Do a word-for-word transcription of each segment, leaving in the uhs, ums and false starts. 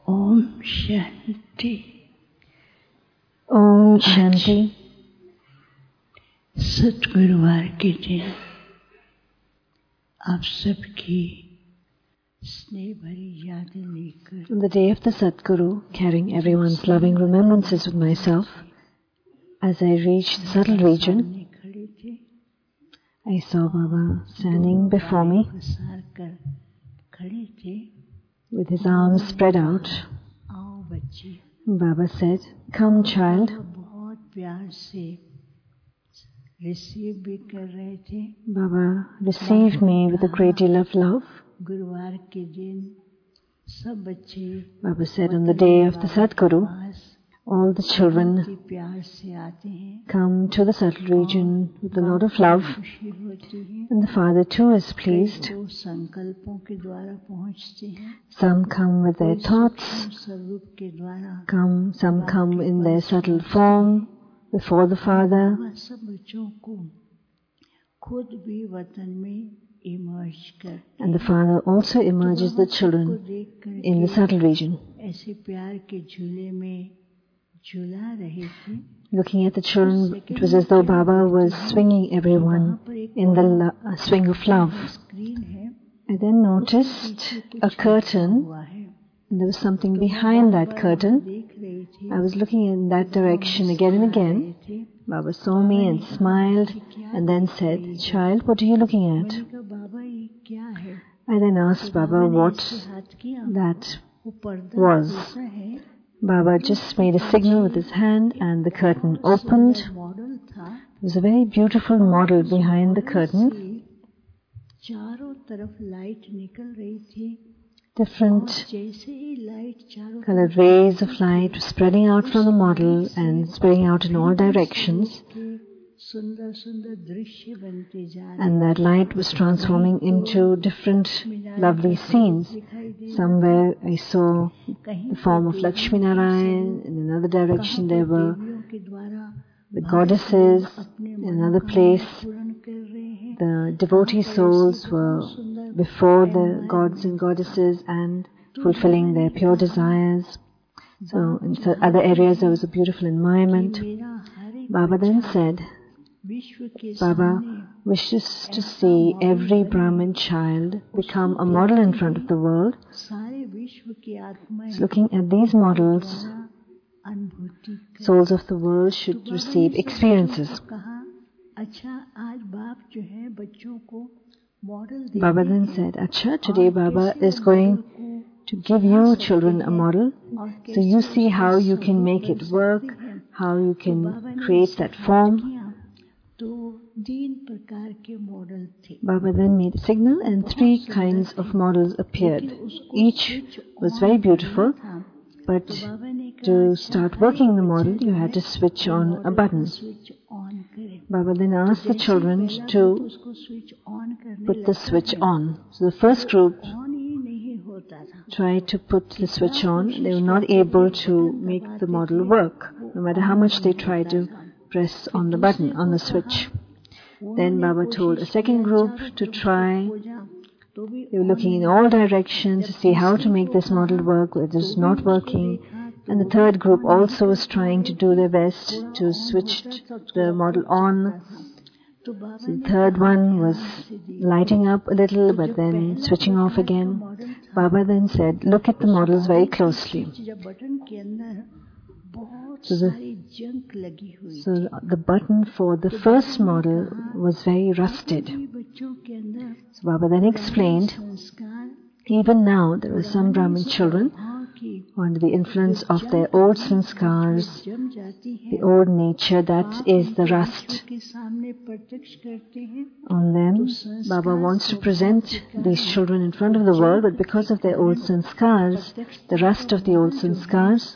Om Shanti. Om Shanti. सतगुरुवार के दिन आप सबकी स्नेह भरी यादें लेकर On the day of the Sadguru, carrying everyone's loving remembrances with myself, as I reached the subtle region, I saw Baba standing before me with his arms spread out. Baba said, "Come, child." Baba received me with a great deal of love. Baba said, on the day of the Sadguru, all the children come to the subtle region with a lot of love, and the Father too is pleased. Some come with their thoughts, come, some come in their subtle form before the Father. And the Father also emerges the children in the subtle region. Looking at the children, it was as though Baba was swinging everyone in the lo- uh, swing of love. I then noticed a curtain, and there was something behind that curtain. I was looking in that direction again and again. Baba saw me and smiled and then said, "Child, what are you looking at?" I then asked Baba what that was. Baba just made a signal with his hand and the curtain opened. There was a very beautiful model behind the curtain. Different colored rays of light spreading out from the model and spreading out in all directions. And that light was transforming into different lovely scenes. Somewhere I saw the form of Lakshmi Narayan, in another direction there were the goddesses, in another place the devotee souls were before the gods and goddesses and fulfilling their pure desires. So in other areas there was a beautiful environment. Baba then said, Baba wishes to see every Brahmin child become a model in front of the world. So looking at these models, souls of the world should receive experiences. Baba then said, Acha, today Baba is going to give you children a model. So you see how you can make it work, how you can create that form. Baba then made a signal and three kinds of models appeared. Each was very beautiful, but to start working the model you had to switch on a button. Baba then asked the children to put the switch on. So the first group tried to put the switch on. They were not able to make the model work, no matter how much they tried to press on the button, on the switch. Then Baba told a second group to try. They were looking in all directions to see how to make this model work, but it was not working. And the third group also was trying to do their best to switch the model on. So the third one was lighting up a little, but then switching off again. Baba then said, look at the models very closely. So the, so the button for the first model was very rusted. So Baba then explained, even now there are some Brahmin children who, under the influence of their old sanskars, the old nature, that is the rust on them. Baba wants to present these children in front of the world, but because of their old sanskars, the rust of the old sanskars,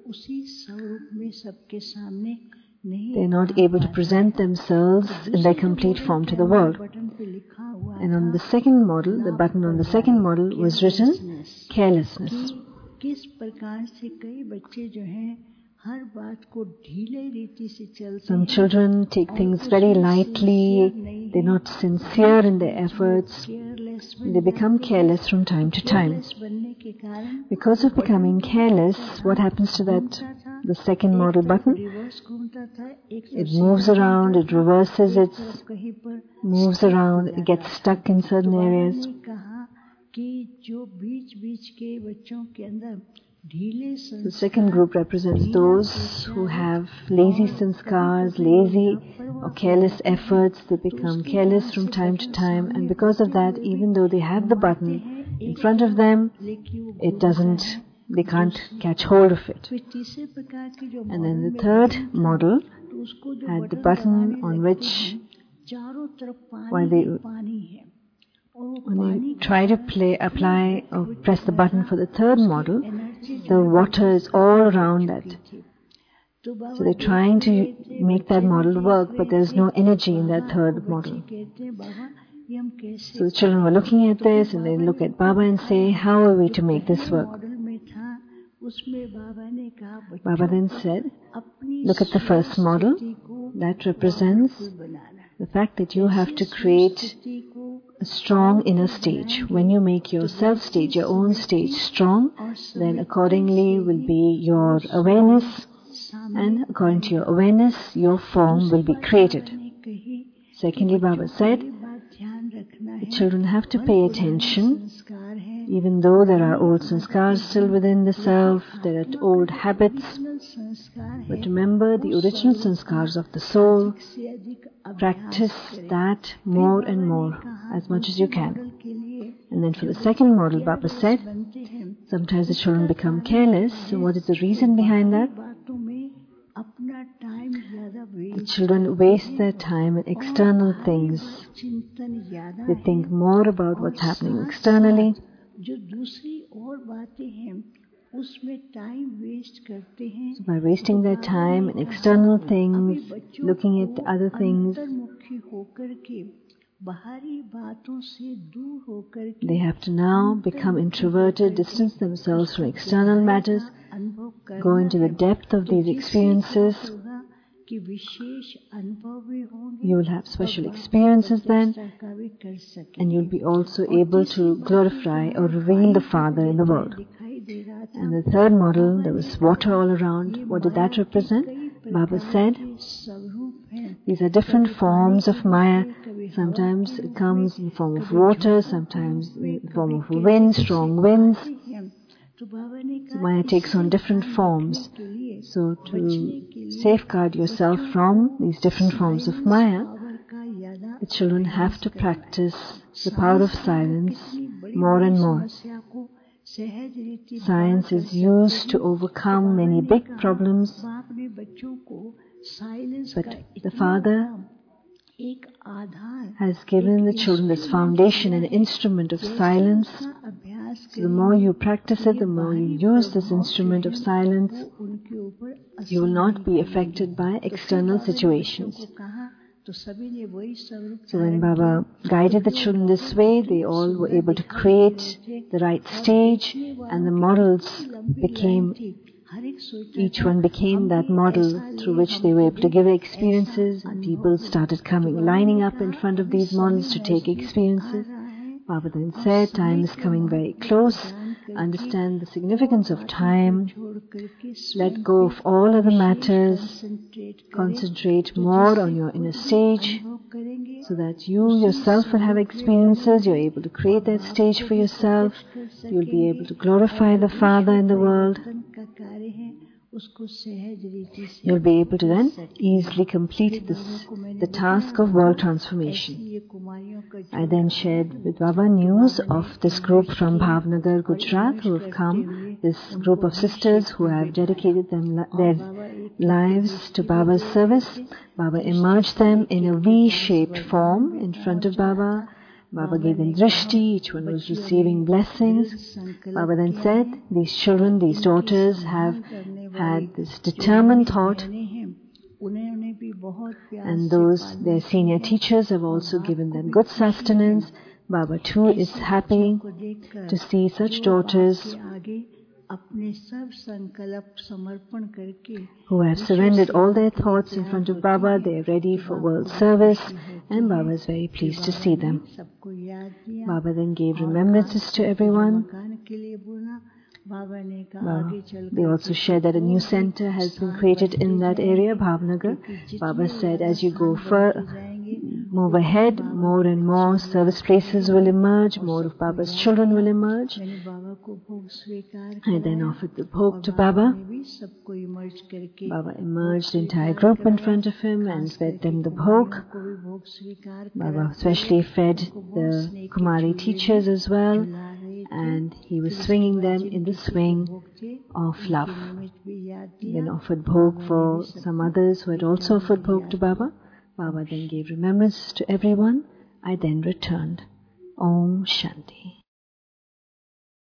they are not able to present themselves in their complete form to the world. And on the second model, the button on the second model was written, carelessness. हर बात को ढीले रीति से चलते Some children take things very lightly, they're not sincere in their efforts, they become careless from time to time. बनने के कारण Because of becoming careless, what happens to that, the second model button? Reverse घूमता था एक It moves around, it reverses, it कहीं पर moves around, it gets stuck in certain areas. ने कहा कि जो बीच बीच के बच्चों के अंदर ढीले The second group represents those who have lazy sanskars, lazy or careless efforts. They become careless from time to time, and because of that, even though they have the button in front of them, it doesn't, they can't catch hold of it. And then the third model had the button on which, while they When they try to play, apply or press the button for the third model, the water is all around that. So they're trying to make that model work, but there's no energy in that third model. So the children were looking at this and they look at Baba and say, how are we to make this work? Baba then said, look at the first model. That represents the fact that you have to create a strong inner stage. When you make your self-stage, your own stage strong, then accordingly will be your awareness, and according to your awareness, your form will be created. Secondly, Baba said, the children have to pay attention, even though there are old sanskars still within the self, there are old habits, but remember the original sanskars of the soul. Practice that more and more, as much as you can. And then for the second model, Baba said, sometimes the children become careless. So what is the reason behind that? The children waste their time in external things. They think more about what's happening externally. So by wasting their time in external things, looking at other things, they have to now become introverted, distance themselves from external matters, go into the depth of these experiences. You will have special experiences then, and you'll be also able to glorify or reveal the Father in the world. And the third model, there was water all around. What did that represent? Baba said, these are different forms of Maya. Sometimes it comes in the form of water, sometimes in the form of wind, strong winds. So Maya takes on different forms. So to safeguard yourself from these different forms of Maya, the children have to practice the power of silence more and more. Science is used to overcome many big problems, but the Father has given the children this foundation, an instrument of silence. So the more you practice it, the more you use this instrument of silence, you will not be affected by external situations. So when Baba guided the children this way, they all were able to create the right stage, and the models became, each one became that model through which they were able to give experiences, and people started coming, lining up in front of these models to take experiences. Baba then said, time is coming very close. Understand the significance of time. Let go of all other matters. Concentrate more on your inner stage so that you yourself will have experiences. You're able to create that stage for yourself. You'll be able to glorify the Father in the world. You'll be able to then easily complete this, the task of world transformation. I then shared with Baba news of this group from Bhavnagar, Gujarat, who have come, this group of sisters who have dedicated them, their lives to Baba's service. Baba emerged them in a V-shaped form in front of Baba. Baba gave them drishti, each one was receiving blessings. Baba then said, these children, these daughters have had this determined thought, and those, their senior teachers have also given them good sustenance. Baba too is happy to see such daughters अपने सब संकल्प समर्पण करके who have surrendered all their thoughts in front of Baba. They are ready for world service, and Baba is very pleased to see them. सबको याद किया, Baba then gave remembrances to everyone. मकान के लिए बोला, बाबा ने कहा Well, आगे चल they also shared that a new center has been created in that area, Bhavnagar. Baba said, as you go further, move ahead, more and more service places will emerge, more of Baba's children will emerge. मैंने बाबा को भोग स्वीकार I then कराया, offered the bhog to और Baba. ने भी सबको emerge करके Baba emerged the entire group in front of him and fed them the bhog. को भी भोग स्वीकार Baba करा, especially fed the Kumari teachers as well, ला रहे थे, and he was swinging them in the swing of love. निमित्त भी याद दिया, Then offered bhog for some others who had also offered bhog to Baba. Baba then gave remembrances to everyone. I then returned. Om Shanti.